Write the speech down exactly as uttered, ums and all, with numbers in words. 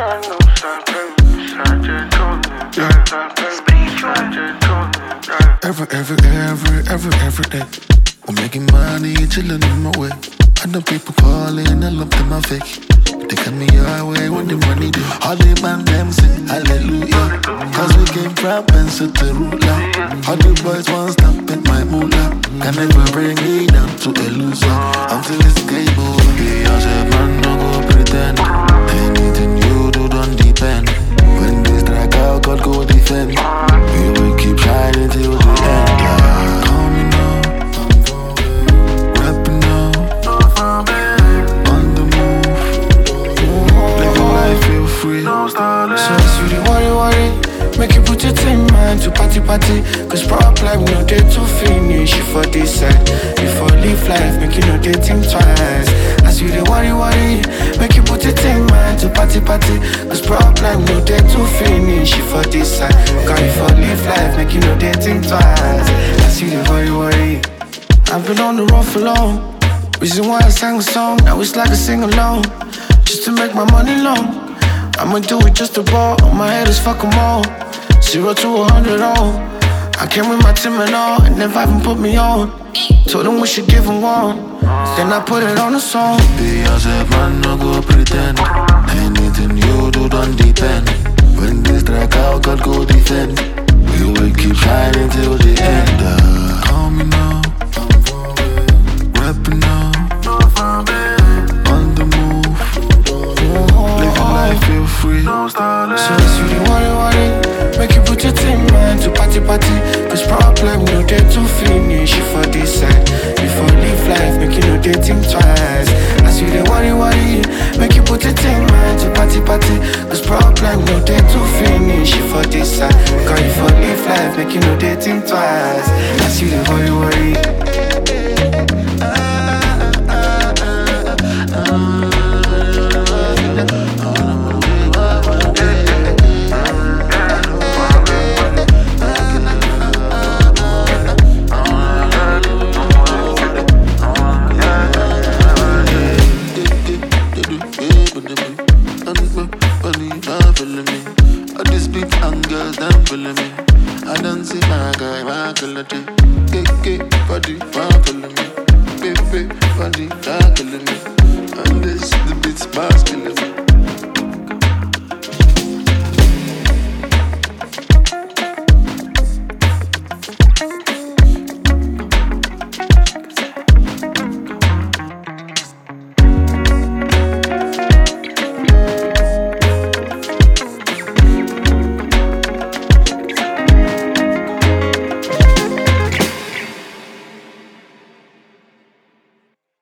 Every, every, every, every, every day we're making money, chillin' in my way. I know people calling, I love them, I fake. They cut me away when the money do. All the man them sing hallelujah, cause we came from pencil to ruler. All the boys won't stop at my moolah. Can never bring me down to a loser. Until it's game over. Be yourself, man, no go pretend. Anything you do don't depend. When this track out, God go defend. We will keep shining till the end. Yeah. Call me now, rapping now, on the move, living life feel free. So sweetie, worry, worry, make you put your thing man to party, party. Cause problem no day to finish you for this side. Before live life, make you no day think twice. As you dey worry, worry, make you put your thing man to party, party. Cause problem no day to finish you for this side. Cause before live life, make you no day think twice. As you dey worry, worry, I've been on the road for long. Reason why I sang a song, now it's like a sing-along. Just to make my money long, I'ma do it just to ball. On my head is fuck 'em all. Zero to a hundred all. I came with my team and all, and never even put me on. Told them we should give 'em one, then I put it on a song. Be yourself, man, no go pretend. Anything you do don't depend. When this track out, God go defend. We will keep shining till the end. Uh, call me now, rapping now, on the move, living life feel free. So sweetie, worry, worry, make you put your thing man to party, party. Cause problem no day to finish you for this side. Before live life, make you no day think twice. As you dey worry, worry, make you put your thing man to party, party. Cause problem no day to finish you for this side. Cause before live life, make you no day think twice. As you dey worry, worry. I don't see my guy, my killer day. K K body, my killing me. Baby, body, my killing me. And this the beats, my killing me.